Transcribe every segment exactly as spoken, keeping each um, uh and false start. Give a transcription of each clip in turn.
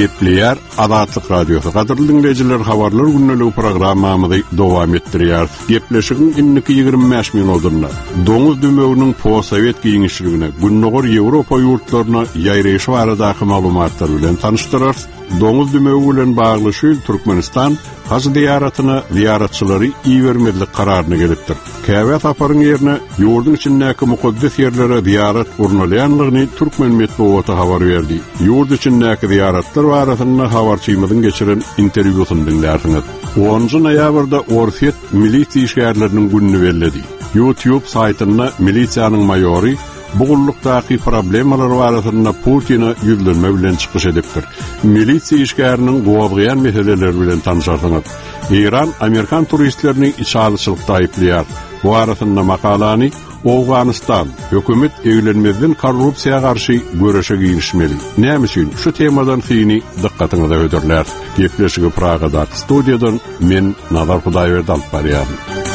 Gepleýär Azatlyk Radiosu. Gaderly dinleýijiler, habarlar günnälik programmamyzy dowam etdirýär. Gepleşigiň inniki ýygrimi beş minutynda doňuz dümeginiň post-sowet giňişligine, günnägor Ýewropa ýurtlaryna ýaýraýyşy baradaky maglumatlar bilen tanışdyrar. Doňuz dümegi bilen bagly şu Türkmenistan haz diýaratyna diýaratçylary iýermedlik kararyna gelipdir. Käbä saparyň ýerine ýurdun içindäki mukaddes ýerlere diýarat urnalýanlygyny Türkmen medeniýeti habar berdi. Ýurt içindäki diýaratlar barasynda habarçymyzyň geçiren interwýusyny dinlärsiňiz. onuncu noýabrda Orset milisiýa işgärleriniň gününi bellädi. YouTube saýtyna milisiýanyň maýory bu gullukdaky problemalar barasynda Putina ýüzlenme bilen çykyş edipdir. Milisiýa işgäriniň gowagyan meseleleri bilen tanışarsyňyz. İran Amerikan turistlerini içalyçylykda aýplýar. Bu arasynda makalany Awganistan hökümet eýlenmezden korrupsiýa garşy göreşe girişmeli. Näme üçin? Şu temadan fiýini dikkatyňyza öderler. Gepleşigi Pragada studiýadan men Nazar Hudaýberdi alyp barýar.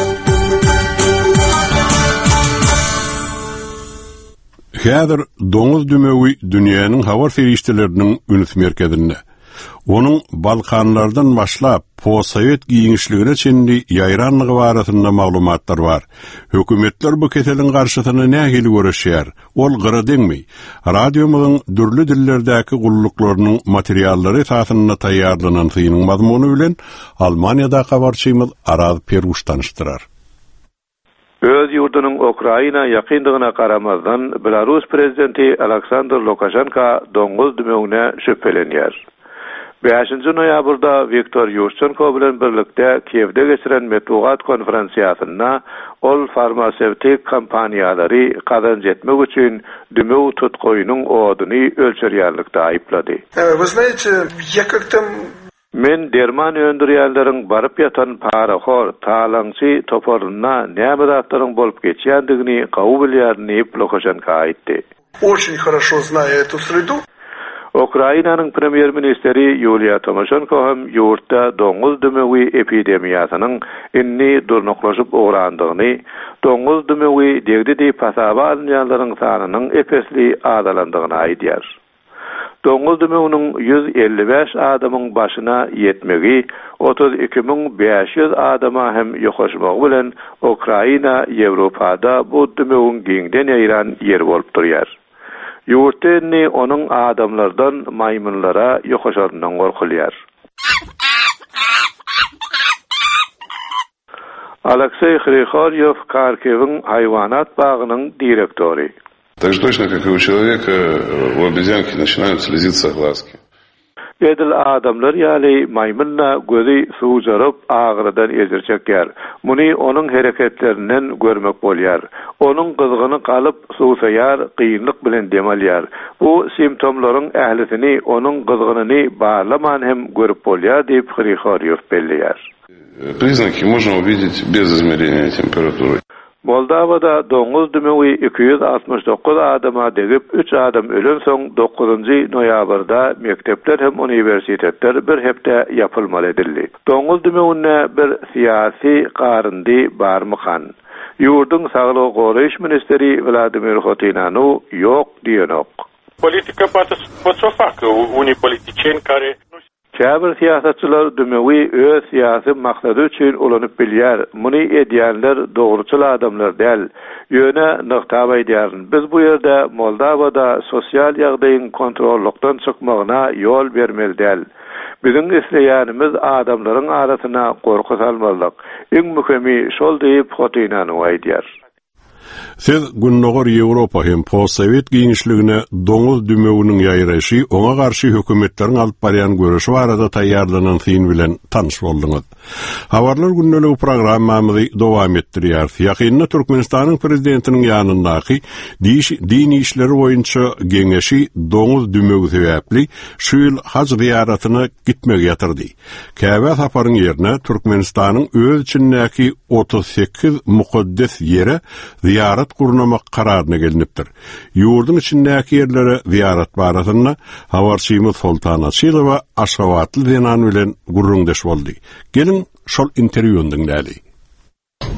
Häzir doňuz dümegi dünýäniň hawar ferişteleriniň ünüs merkezinde. Onun Balkanlardan başlap post-sowet giňişligine çendi ýaýranlygy barasynda maglumatlar bar. Hökümetler bu keseliň garşysyna nähili göreşýär. Ol gyra deňmi? Radiomyň dürli dillerdäki gulluklarynyň materiallary esasynda taýýarlanan synyň mazmuny bilen Almaniýada habarçymyz Araz Peruş tanışdyrar. Öz ýurdunyň Ukraina ýakyndygyna garamazdan Belarus prezidenti Aleksandr Lukashenko doňuz dümegine şüphelenýär. beşinci noýabrda Viktor Yushchenko bilen birlikde Kievde geçiren metbuat konferensiýasynda ol farmaseutik kompaniýalary kazanç etmek üçin dümeg tutgoýunyň oduny ölçerýärlikde aýplady. Вы знаете, я как-то Men derman öndürýänleriň baryp ýatan paraxor, talançy toparyna näme zatlaryň bolup geçýändigini gawy bilýärni Lukashenko aýtdy. Очень хорошо знаю эту среду. Ukrainanyň premier ministeri Yulia Tymoshenko hem ýurtda doňuz dümegi epidemiýasynyň inni durnuklaşyp ograndygyny, doňuz dümegi degdi pasaba alýanlaryň sanynyň epesli azalandygyny aýdýar. Doňuz dümeginiň yüz elli beş adamyň başyna ýetmegi, otuz iki bin beş ýüz adama hem ýokaşmagy bilen Ukraina Ýewropada bu dümegin giňden ýaýran ýer bolup durýar. Ýurtny onuň adamlardan maýmunlara ýokaşaryndan gorkulýar. Aleksey Khrikhoryev Karkeviň haýwanat bagynyň direktori. Так же точно, как и у человека, у обезьянки начинают слезиться глазки. Edil adamlar ýaly maýmunla gözi suwjaryp agyrydan ezirçekýär. Muny onuň hereketlerinden görmek bolýar. Onuň gyzgyny galyp suwsaýar, kynlyk bilen demelýär. Bu simptomlaryň ählisini onuň gyzgynyny barlaman hem görüp bolýar diýip Khrikhoryev belläýär. Признаки можно увидеть без измерения температуры. Moldovada doňuz dümegi iki yüz altmış dokuz adama degip üç adam ölen soň dokuzuncu noýabrda mektepler hem uniwersitetler bir hepde ýapylmaly edildi. Doňuz dümegine bir syýasy garyndy barmykan. Ýurdun saglyk goraýyş ministeri Vladimir Khotinanu ýok diýenok. Politika по что факт, уни политичен care Käbir siýasatçylar dümegi öz syýasy maksady üçin ulanyp bilýär. Muny edýänler dogruçyl adamlar däl. Ýöne nokta baýdýar. Biz bu ýerde Moldowada sosial ýagdaýyň kontrollukdan çykmagyna ýol bermeli däl. Biziň isleýänimiz adamlaryň arasyna gorku salmalyk. Iň mühimi şol diýip Khotinanu aýdýar. Siz günnägor Ýewropa hem post-sowet giňişligine doňuz dümeginiň ýaýraşy, oňa garşy hökümetleriň alyp barýan görüşi barada taýýarlanan syn bilen tanyş boldyňyz. Habarlar günnälik programmamyzy dowam etdirýär. Ýakynda Türkmenistanyň prezidentiniň ýanyndaky dini işleri boýunça geňeşi doňuz dümegi sebäpli şu ýyl haç ziýaratyna gitmek ýatyrdy. Käbä saparyň ýerine Türkmenistanyň öz içindäki otuz sekiz mukaddes ýere ziyaret kurnamak kararına gelinipdir. Ýurdun içindäki ýerlere ziyaret barasynda habarçymyz Sultan Açylova Aşgabatly denan bilen gurrundeş boldy. Gelin şol interwýuny dinläýäli.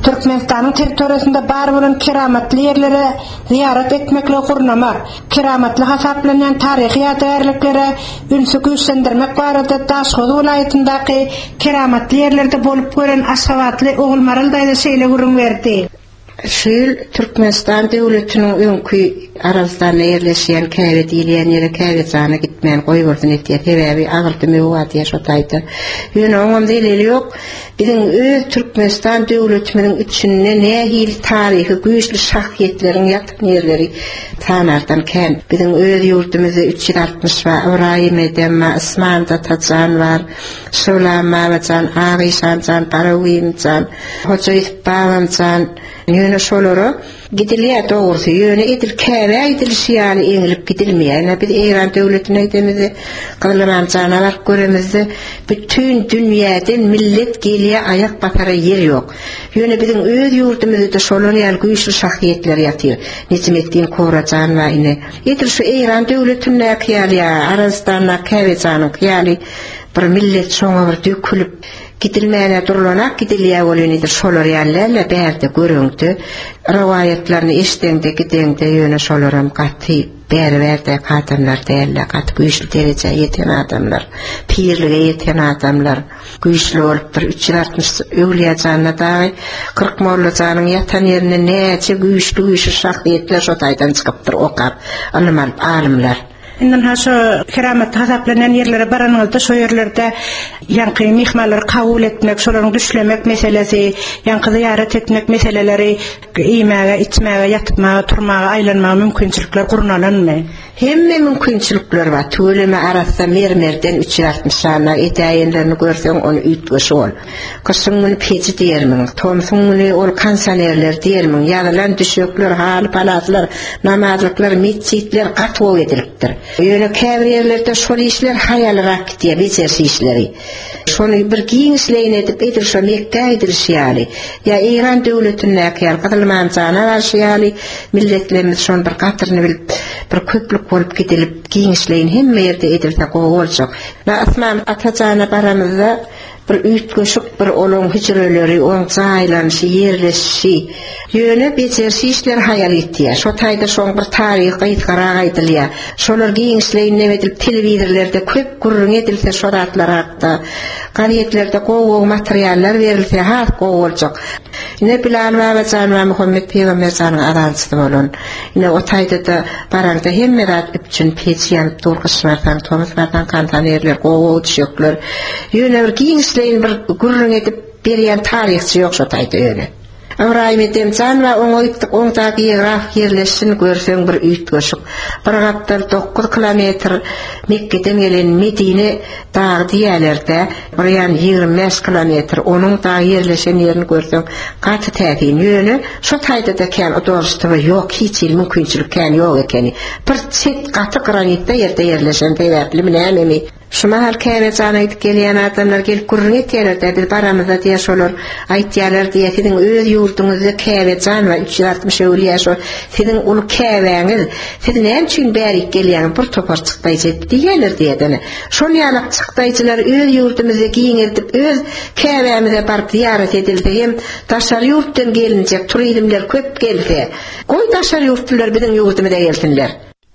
Türkmenistan'ın territoriyasında bar bolan keramatly yerlere ziyaret etmekle gurnamak, keramatly hasaplanan tarihi ýadarlyklary ünsü güýçlendirmek barada Daşgozy vilayatyndaky keramatly yerlerde bolup gören Aşgabatly Ogulmaral daýda şeýle gurun berdi. Şol Türkmenistan döwletiniň öňkü Arabistan ýerleşýän käbet diýilýän ýere käbet jana gitmän goýburdyn etýär. Sebäbi agyrtymy wat ýaşaýdy. Ýöne oňam delili ýok. Biziň öz Türkmenistan döwletimiň içinde nähil taryhy güýçli şahsiýetleriň ýatan ýerleri tanardan kän. Biziň öz ýurtymyzda üç yüz altmış we Ibrahim Edemma, Isman Tatajan bar, Sulamajan, Aýşanjan, Barawimjan, Hojaýyp Bawanjan, ýöne şolary gidilýär dogrusu. Ýöne edil käbä edilýär, eňilip gidilmeýär. Biz Eýran döwletine gidemizde, Gylman janalar göremizde, bütün dünýäden millet gelýär, ayak basara ýer ýok. Ýöne biziň öz ýurtymyzda şolary ýaly güýçli şahsiýetler ýatýar. Necmetdin Korajan we ine. Edil şu Eýran döwletine ýaly, Arabistanna käbejanyň ýaly bir millet şoňa bir dökülip gidilmäne durulanak gidilýär bolýar, şolary ýaly bärde görüňdi. Rawayatlaryny eşitende gidende ýöne şolaram gaty bärberde kadamlar däller, gaty güýçli derejä ýeten adamlar, pirlige ýeten adamlar, güýçli bolup bir üç yüz altmış öwliýa janyna daý kırk molla janyň ýatan ýerine näçe güýçli güýçli şahsiýetler şo taýdan çykypdyr okar, alymlar, alimler. Indan haşo keramet hasaplanan yerlere baranylda şo yerlerde ýanky mihmanlar kabul etmek, şolaryň düşlemek meselesi, ýanky ziyaret etmek meseleleri, iýmäge, içmäge, ýatypmaga, turmaga aýlanmaga mümkinçilikler gurnalanmy? Hemme mümkinçilikler bar. Tölemä arasda mermerden üç yüz altmış jana etäýenlerini görseň onu üýtgeşi bol. Kyssyň peçi diýermiň, tomsuň ol kansanerler diýermiň, ýalylan düşekler, hal palaslar, namazlyklar, mesjitler gatw edilipdir. Ýöne käbir ýerlerde şol işler haýalrak diýe bejersi işleri. Şonu bir giňişleýin edip edil şo Mekkä edilýär. Ýa Eýran döwletine käýär, Gylman jana ýaşaýaly milletlerimiz şonu bir gatyryny bilip, bir köplük bolup gidilip giňişleýin hemme ýerde edilse gowaljak. Na Asman Atajana baramyzda bir üýtgeşik bir olan hicreleri, on jaýlanyşy, ýerleşişi, ýöne bejersi işler haýal etýär. Şo taýda şoň bir taryhy gaýtgara aýdylýar. Şolar giňişleýin edilip telewizorlarda köp gurrun edilse şo ratlar hakda, gazetlerde gowy materiallar berilse ha gowaljak. Ine Bilal we Janwa Muhammed Peygamber janyň adançy bolan. Ine o taýda da baranda hemme rat üçin peçiýan durgyslardan, tomaslardan kantan ýerler, gowy düşekler. Ýöne bir giňişleýin bir gurrun edip berýän taryhçy ýok şo taýda ýöne. Ibrahim Edemjan we oňoýtdyk oňdaky ýeraf ýerleşsin görseň bir üýtgeşik. Bir gapdan dokuz kilometr Mekkeden gelen Medine dağı diýerlerde, bir ýan ýygrimi beş kilometr onuň dağı ýerleşen ýerini görseň gaty täsin ýöne şo taýda da kän odorsty ýok, hiç mümkinçilik kän ýok ekeni. Bir çet gaty granitde ýerde ýerleşen täwäpli bilenmi? Şuma hal käbet jana gidip gelýän adamlar gelip gurrun etýärler, biz baramyzda diýe şolar aýtýarlar diýe siziň öz ýurduňyzda käbet jana üç yüz altmış öwliýa şo siziň ulu käbäňiz, siz näme üçin bärik gelýän bir topar çykdaýjy diýerler diýedene. Şol ýaly çykdaýjylar öz ýurdumyzda giňirdip öz käbämize baryp ziyaret edildi hem daşar ýurtdan gelinjek turizmler köp gelse. Goý daşar ýurtlar biziň ýurdumyza gelsinler.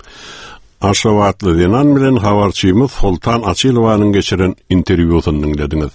Aşgabatly diýen bilen habarçymyz Sultan Açylowanyň geçiren interwýusyny dinlediňiz.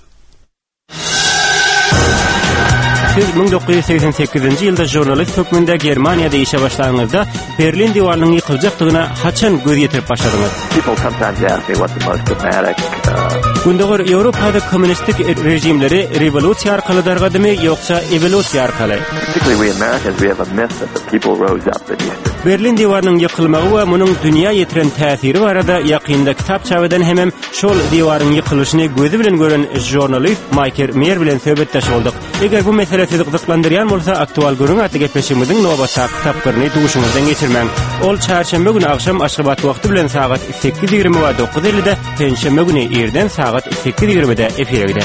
Siz ming dokuz yüz seksen sekizinji ýylda jurnalist hökmünde Germaniýada işe başlaňyzda Berlin diwarlynyň ýykyljakdygyna haçan göz ýetirip başladyňyz? People sometimes ask me what's the most dramatic. Gündäger Ýewropada kommunistik rejimleri revolýusiýa arkaly dargadymy ýoksa evolýusiýa arkaly? Particularly we Americans, we have a myth that the people rose up and used to. Berlin diwarnyň ýykylmagy we munyň dünýä ýetiren täsiri barada ýakynda kitap çabydan hemem şol diwaryň ýykylyşyny gözü bilen gören jurnalist Michael Meyer bilen söhbetdeş boldyk. Eger bu mesele sizi gyzyklandyrýan bolsa, aktual görüň atly gepleşigimiziň nowbatda kitaplaryny duşuňyzdan geçirmäň. Ol çarşamba güni akşam Aşgabat wagty bilen sagat sekiz ýygrimi we dokuz ellide, penşembe güni erden sagat sekiz ýygrimide efire gider.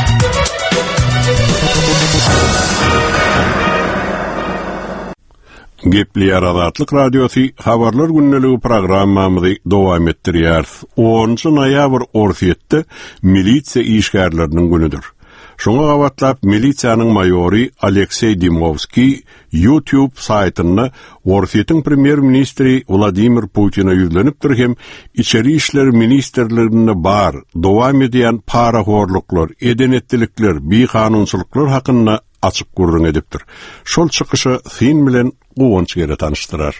Gepli Aradatlyk Radiosi Habarlar Günneligi programmamyzy dowam etdirýär. onunçy noýabr orsiýetde milisiýa işgärleriniň günüdür. Şoňa gawatlap milisiýanyň maýory Aleksey Dimovski YouTube saýtyna Orfiýetiň premier ministri Vladimir Putina ýüzlenipdir hem içeri işler ministerlerine bar dowam edýän parahorluklar, edenetdilikler, bikanunçylyklar hakynda açyk gurrun edipdir. Şol çykyşy fin bilen gowanç gere tanıştyrar.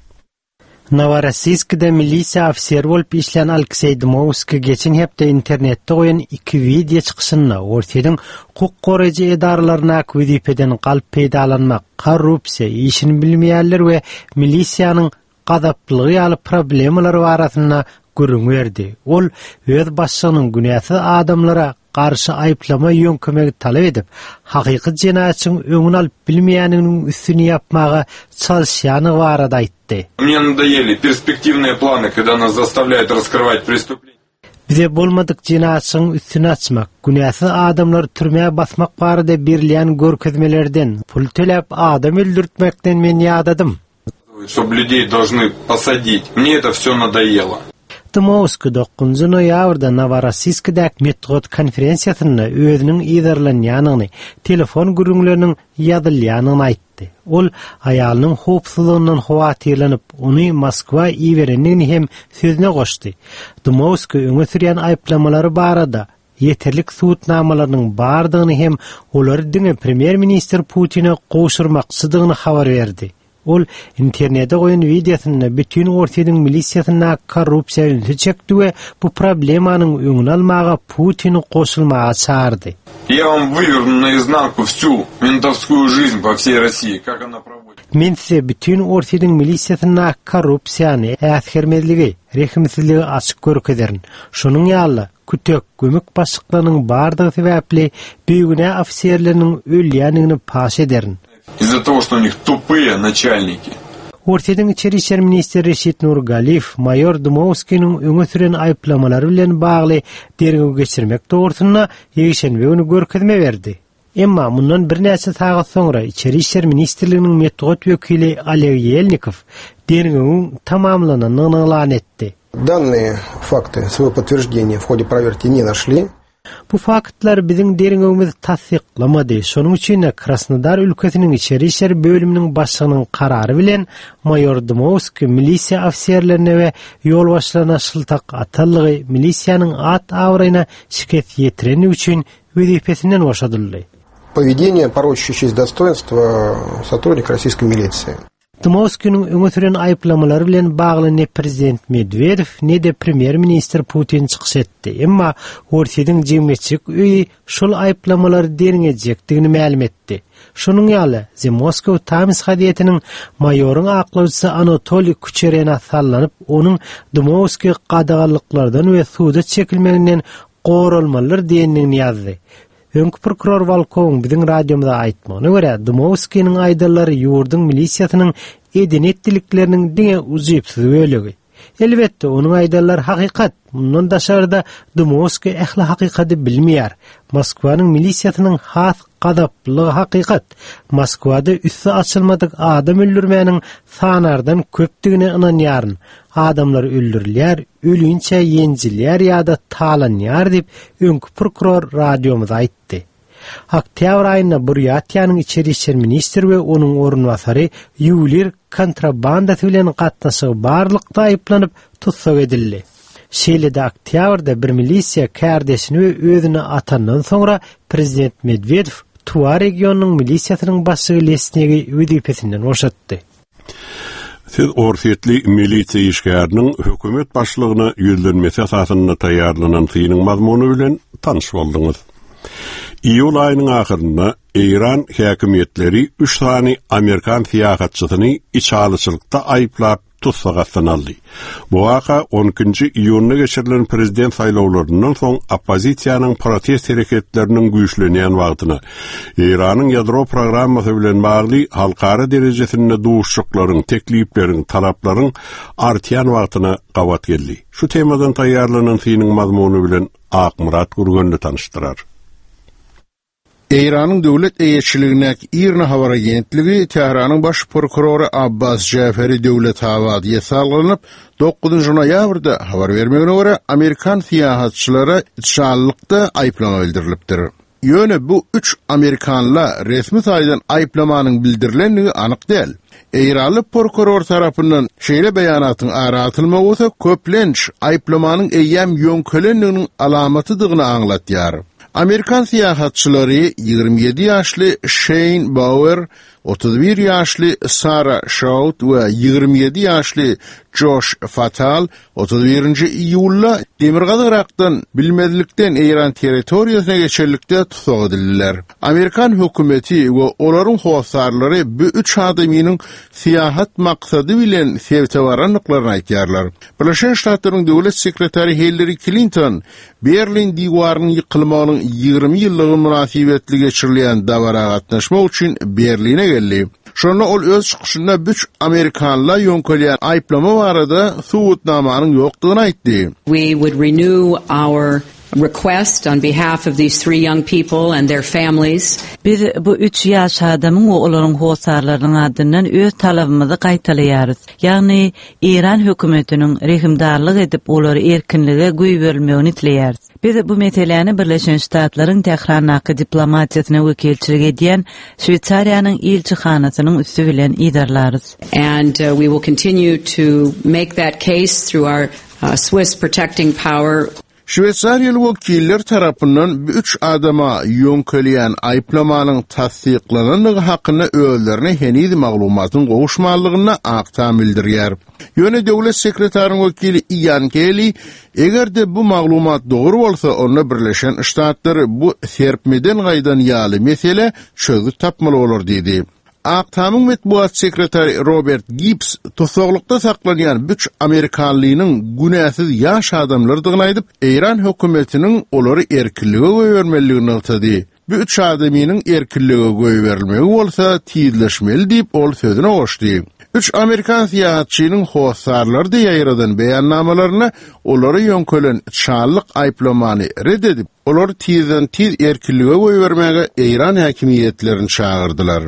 Novorossiyskda milisiya ofiseri bolup işleyen Aleksey Dimovski geçen hepde internetde goýan iki video çykyşyna Orfiýetiň hukuk goraýjy edaralaryna wezipeden galyp peýdalanmak, korrupsiýa, işini bilmeýänler we milisiýanyň gadaplygy ýaly problemler barasynda gurrun berdi. Ol öz başçynyň günäsi adamlara karşı ayıplama yönkömegi talep edip, hakyky jenaýatçyň öňüni alyp bilmeýäniniň üstüni yapmaga çalışýany barada aýtdy. Мне надоели перспективные планы, когда нас заставляют раскрывать преступления. Bize bolmadyk jenaýatçyň üstüni açmak, günäsi adamlar türmäge basmak barada berilýän görkezmelerden, pul töläp adam öldürtmekden men ýadadım. Чтобы людей должны посадить. Мне это все надоело. Dimovski dokuzunçy noýabrda Novorossiyskda Metod konferensiýasyna özüniň ýerlenýäniňi, telefon gürüňleriniň ýazylýanyny aýtdy. Ol aýalynyň howpsuzlygyndan howatyrlanyp, ony Moskwa iýerenligini hem sözüne goşdy. Dimovski öňe sürýän aýplamalary barada yeterlik suwutnamalarynyň bardygyny hem olary diňe premier minister Putina goşurmakçydygyny habar berdi. Ol internetde goýan videosyna bütün Orfiýetiň milisiýasyna korrupsiýa ünsi çekdi we bu problemanyň öňüni almaga Putini goşulmaga çağırdy. Я вам выверну наизнанку всю ментовскую жизнь по всей России, как она проводит. Men size bütün Orfiýetiň milisiýasyna korrupsiýany, äsgermezligi, rehimsizligi açyk görkezerin. Şonuň ýaly kütök, gömük başlyklarynyň bardygy sebäpli büyüne ofisiýerleriniň ölýänligini paş ederin. Из-за того, что у них тупые начальники. Ortiýetiň içeri işler ministri Reşit Nurgaliyev mayor Dimovskiň öňe süren aýplamalary bilen bagly dergäw geçirmek dogrusyna ýeşenbe ony görkezme berdi. Emma mundan bir näçe sagat soňra içeri işler ministrliginiň metod wekili Oleg Yelnikov dergäwiň tamamlananyny elan etdi. Данные факты своего подтверждения в ходе проверки не нашли. Bu faktlar bizim dergäwimiz tasdiqlamady. Şonuň üçin Krasnodar ülkesiniň içeri işler bölüminiň başlygynyň karary bilen mayor Dimovski milisiýa ofisiýerlerine we ýol başlaryna şyltak atallygy milisiýanyň at awryna şiket ýetireni üçin wezipesinden boşadyldy. Поведение, порочащее честь достоинства сотрудника российской милиции. Dimovskiň öňe süren aýplamalary bilen bagly ne prezident Medvedev ne de premier minister Putin çykyş etdi. Emma Orfiýetiň jemgyýetçilik öýi şol aýplamalary deriňejekdigini ma'lum etdi. Şonuň ýaly The Moscow Times gazetiniň mayoryň aklawçysy Anatoly Kucherena sallanyp, onuň Dimovski gadagalyklardan we suda çekilmeginden goralmalar diýendigini ýazdy. Öňkü prokuror Valkowyň biziň radiomyzda aýtmagyna görä, Dimovskiň aýdallary ýurdun milisiýasynyň edenetdilikleriniň diňe uzypsyz bölegi. Elbetde onuň aýdallary hakykat. Mundan daşarda Dimovski ähli hakykaty bilmeýär. Moskwanyň milisiýasynyň has gadaplygy hakykat. Moskwada üssü açylmadyk adam öldürmäniň sanardan köpdigine inanýaryn. Adamlar öldürilýär, ölüňçe ýenjilýär ýa-da talanýar diýip öňkü prokuror radiomyza aýtdy. Oktyabr aýynda Burýatiýanyň içeri işler ministri we onuň orunbasary ýüwlir kontrabandasy bilen gatnaşygy barlykda aýyplanyp tutsak edildi. Şeýle-de oktýabrda bir milisiýa kärdeşini we özüni atandan soňra prezident Medvedev Tuva regionunyň milisiýasynyň başlygy Lesnegi wezipesinden boşatdy. Siz Orfiýetli milisiýa işgäriniň hökümet başlygyna ýüzlenmesi asasyna taýýarlanan synyň mazmuny bilen tanyş boldyňyz. İýul aýynyň ahyrynda İran häkimetleri üç sany Amerikan siýasatçysyny içalyçylykda aýplap tutsaga sanaldy. Bu waka on ikinji iýulna geçirilen prezident saýlawlarynyň soň oppozisiýanyň protest hereketleriniň güýçlenýän wagtyna Iranyň ýadro programmasy bilen bagly halkara derejesinde duşuklaryň, teklipleriň, talaplaryň artýan wagtyna gawat geldi. Şu temadan taýýarlanan synyň mazmuny bilen Akmurat Gurgönli tanıştyrar. İran'ın dövlet eýetçiligine İrna Habar Agentligi Tehranyň baş prokuroru Abbas Jaferi dövlet hawadiýe salgynyp dokuzunçy noýabrda habar bermegine görä Amerikan siýasatçylary içalykda aýplama bildirilipdir. Yöne bu üç Amerikanla resmi taýdan aýplamanın bildirilenligi anyk değil. Eýraly prokuror tarapyndan şeýle beýanatyň aratylmagy bolsa köplenç aýplamanın eýýäm ýönkelenliginiň alamatydygyny aňlatýar. Amerikan siyahatçıları yirmi yedi yaşlı Shane Bauer, otuz bir yaşlı Sarah Shout ve yirmi yedi yaşlı Josh Fatal otuz birinci iyulda Demirgazy Irak'tan bilmedilikten İran territoriýasyna geçerlikde tutuk edildiler. Amerikan hökümeti we olaryň howsarlary bu üç adamynyň siyahat maksady bilen sevtewaranlyklaryny aýtýarlar. Birleşen Ştatlaryň döwlet sekretary Hillary Clinton Berlin diwarynyň ýykylmagynyň yirmi ýyllygy münasibetli geçirilen dawara gatnaşmak üçin Berline geldi. Şonu ol öz çykyşynda üç Amerikanla ýönkelýän aýplama barada suwutnamanyň ýokdugyny aýtdy. We would renew our request on behalf of these three young people and their families. Biz bu üç ýaş adamyň we olaryň howsarlarynyň adyndan öz talabymyzy gaýtalýarys. Ýagny İran hökümetiniň rehimdarlyk edip olary erkinlige güý berilmegini itleýäris. Biz bu meseleni Birleşen Ştatlaryň Tehrandaky diplomatiýasyna wekilçilik edýän Şweyçariýanyň elçihanasynyň üstü bilen idarlarys. And uh, we will continue to make that case through our uh, Swiss protecting power. Şweyçariýaly wekiller tarapyndan üç adama ýönkelýän aýplamanyň tasdiklananlygy hakyna özlerine henüz maglumatyň gowuşmalygyna aktam bildirýär. Ýöne döwlet sekretariň wekili Ian Kelly, egerde bu maglumat dogry bolsa, onda Birleşen Ştatlar bu serpmeden gaýdan ýaly mesele çözüp tapmaly bolar dedi. Aktamyň metbuat sekretary Robert Gibbs tutuklukda saklanýan üç Amerikanlynyň günäsiz ýaş adamlardygyny aýdyp, İran hökümetiniň olary erkinlige goýbermeligini aýtdy. Bu üç adamynyň erkinlige goýberilmegi bolsa tiýleşmeli diýip ol sözüne goşdy. Üç Amerikan siyahatçynyň howsarlary ýaýradan beýannamalaryna olary ýönkelen çarlyk aýplamany reddedip, olary tiýden tiýd erkinlige goýbermege İran häkimiýetlerini çağırdylar.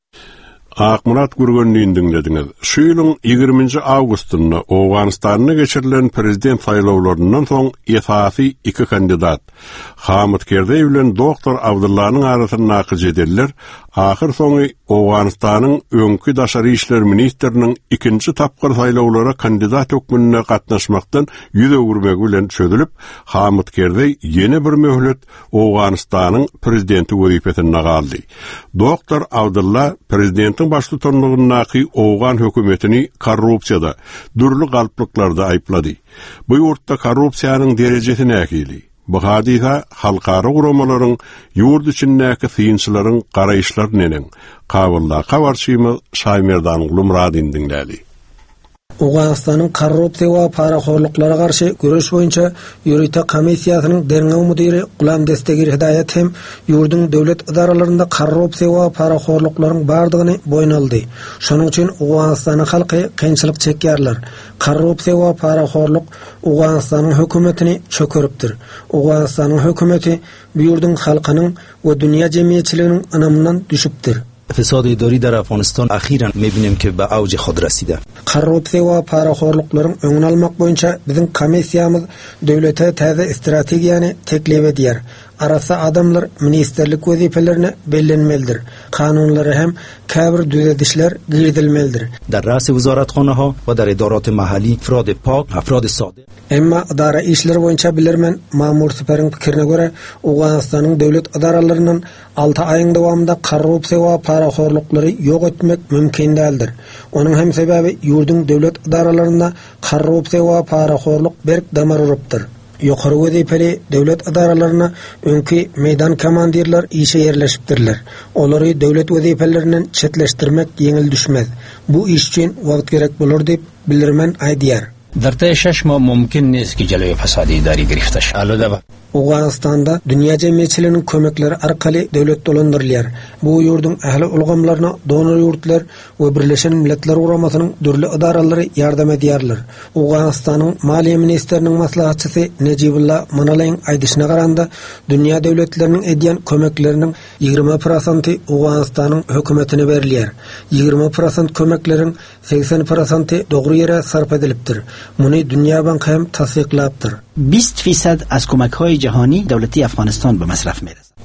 Akmurat Gürgenliğini dinlediňiz. Şu ýylyň ýygrimiňji awgustynda Owganistanyna geçirilen prezident saýlawlarynyň soň esasy iki kandidat Hamid Karzai bilen doktor Abdullah'nyň arasyny nakyş edildiler. Ahir soňy Owganistanyň öňkü daşary işler ministriniň ikinji tapgyr saýlawlara kandidat hökmüne gatnaşmakdan ýüze gürmegi bilen çözülip, Hamid Karzai ýene bir möhlet Owganistanyň prezidenti wezipesine galdy. Doktor Abdullah prezidentiň başlygynyň Owgan hökümetini korrupsiýada, dürli galplyklarda aýplady. Bu ýurtda korrupsiýanyň derejesi näkili? Bu hadisa halkara guramaların yurt içindeki sıyınçıların qarayışlar nenen? Qavulla qavarçıyımız Şaymerdan Glumradin dinledi. Owganistanyň korrupsiýa we paraxorluklara garşy görüş boýunça ýürüýte komissiýasynyň derňew müdiri Gulam Destegir Hidayet hem ýurdun döwlet idaralarynda korrupsiýa we paraxorluklaryň bardygyny boýun aldy. Şonuň üçin Owganistanyň halky kynçylyk çekýärler. Korrupsiýa we paraxorluk Owganistanyň hökümetini çökeripdir. Owganistanyň hökümeti bu ýurdun halkynyň we dünýä jemgyýetçiliginiň anamyndan düşüpdir. فساد اداری در افغانستان اخیراً می‌بینیم که به اوج خود رسیده. Korrupsiýa we paraxorluklaryň öňüni almak boýunça biziň komissiýamyz döwlete täze strategiýany teklip edýär. Arasa adamlar ministerlik wezipelerini bellenmelidir. Kanunlary hem käbir düzedişler girdilmelidir. در رأس وزارتخانه‌ها و در ادارات محلی افراد پاک، افراد صادق. Emma idara işleri boýunça bilermen mamur süperiň pikirine göre Owganistanyň döwlet idaralarynyň altı aýyň dowamında korrupsiýa we paraxorluklary ýok etmek mümkin däldir. Onuň hem sebebi ýurdun döwlet idaralarynda korrupsiýa we paraxorluk berk damar urupdyr. Ýokary wezipeli döwlet idaralaryna öňki meýdan komandirler işe ýerleşipdirler. Olary döwlet wezipelerinden çetleşdirmek ýeňil düşmez. Bu iş üçin wagt gerek bolar diýip bildirmen aýdýar. در طی شش ماه ممکن نیست که جلوی فساد اداری گرفته شد. البته Owganistanda dünýä jemgyýetçiliginiň kömekleri arkaly döwlet dolandyrylýar. Bu ýurdun ähli ulgamlaryna donor ýurtlar we Birleşen Milletler Guramasynyň dürli idaralary ýardam edýärler. Owganistanyň Maliýe ministriniň maslahatçysy Nejibullah Manalaýyň aýdyşyna garanda dünýä döwletleriniň edýän kömekleriniň ýygrimi prosenty Owganistanyň hökümetine berilýär. ýygrimi prosent kömekleriň seksen prosenti dogry ýere sarf edilipdir. Muny Dünýä Banky hem tasdiqlapdyr. بیست فیصد از کمک‌های جهانی دولتی افغانستان به مصرف می‌رسد.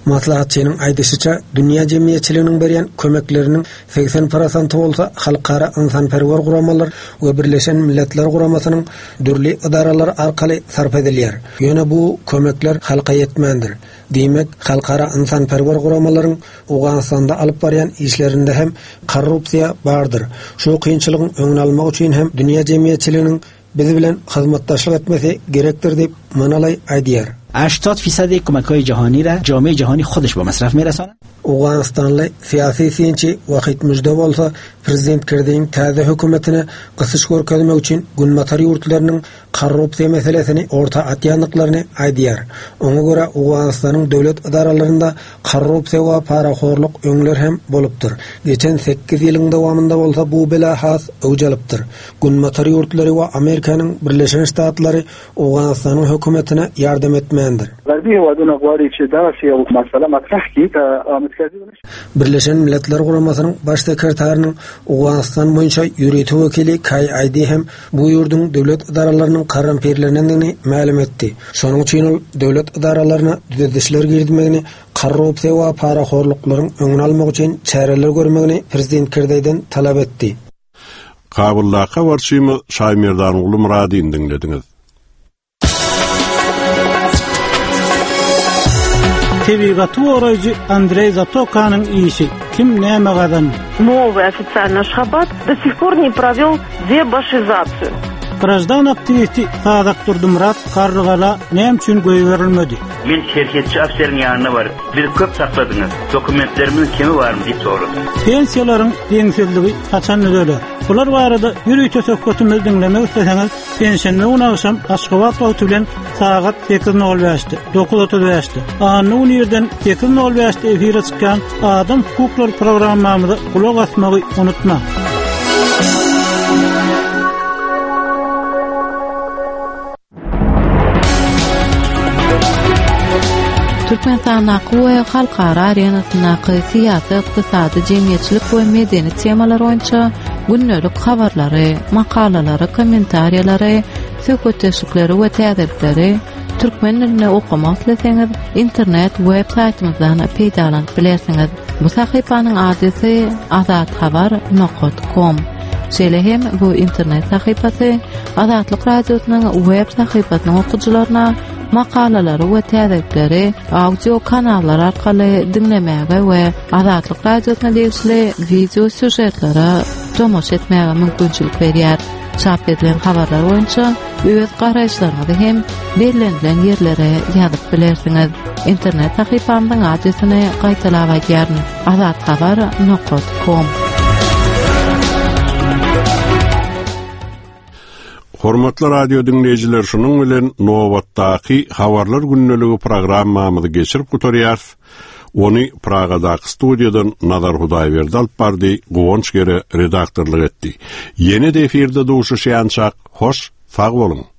Maslahatçının aydışıça dünya cemiyetçiliğinin beren kömeklerinin seksen prosenti bolsa halkara insanperwer guramalar we Birleşen Milletler Guramasının dürli idaralar arkaly sarf edilýär. Ýöne bu kömekler halka yetmendir. Demek halkara insanperwer guramaların Awganistanda alyp barýan işlerinde hem korrupsiýa bardyr. Şu kynçylygyň öňüne almak üçin hem dünya cemiyetçiliğinin biz bilen hyzmatdaşlyk etmesi gerekdir diýip manalay aýdýar. هشتاد فیصد کمک‌های جهانی را جامعه جهانی خودش به مصرف می‌رساند. Awganistanly siyasi synçy wagt müjde bolsa prezident Kirdiň täze hökümetine gysyş görkezmek üçin günmatar ýurtlarynyň korrupsiýa meselesini orta atýanlyklaryny aýdýar. Oňa görä Awganistanyň döwlet idaralarynda korrupsiýa we paraxorluk öňler hem bolupdyr. Geçen sekiz ýylyň dowamında bolsa bu bela has öwjalypdyr. Günmatar ýurtlary we Amerikanyň Birleşen Ştatlary Awganistanyň hökümetine ýardam etmendir. Birleşen Milletler Guramasının baş sekreterinin Awganistan boýunça ýüreti wekili Kay Aýdy hem bu ýurdun döwlet idaralarının garamperlerini ma'lum etdi. Şonuň üçin ol döwlet idaralarına düzedişler girdimegini, korrupsiýa we paraxorluklaryň öňüne almak üçin çäreler görmegini prezident Kirdiňden talap etdi. Kabullaka warşymy Şaýmerdan ulu Muradiň dinlediňiz. Tebigatı oraycı Андрей Затоканын işi kim näme gadan? Новый официальный шаббат до сих пор не провел дебашизацию. Граждан активисти Sadak Turdumrat Karrygala näme üçin göýberilmedi? Men şirketçi afserin ýanyna bar. Bir köp sakladyňyz. Dokumentlerimiň kemi barmy diýip sorady. Pensiýalaryň deňsizligi kaçan nöler? Bular barada ýürüýte söhbetimizi dinlemek isteseňiz, pensiýany unaşam Aşgabat wagty bilen saat sekiz nol beşde dokuz otuz beşde anyň ýerden sekiz nol beşde efire çykan Adam hukukları programmamyza kulak asmagy unutma. Türkmenistan'daki we halkara arenasyndaki syýasy, ykdysady, jemgyýetçilik we medeni temalar boýunça günnelik habarlary, makalalary, kommentariýalary, söhbetleşikleri we täzelikleri türkmen diline okumak isteseňiz internet web saytymyzdan peýdalanyp bilersiňiz. Bu sahypanyň adresy azathabar nokta com. Şeýle hem bu internet sahypasy Azatlyk radiosynyň web sahypasynyň okuwçylaryna makalalary we täzelikleri audio kanallar arkaly dinlemäge we Azatlyk radiosyna degişli video süjetlere tomoş etmäge mümkinçilik berýär. Çap edilen habarlar boýunça öz garaşlaryňyzy hem belirlenen ýerlere ýazyp bilersiňiz. Internet sahypamyň adresyny gaýtalap aýdýaryn: azathabar nokta com. Hormatly radio dinleyijiler, şunun bilen Nowatdaky habarlar günneligi programmamyzy geçirip gutarýar. Ony Pragadaky studiýadan Nazar Hudaýberdi alyp bardy, Gowonç gere redaktorlyk etdi. Ýene de efirde duşuşýançak, hoş, sag bolun.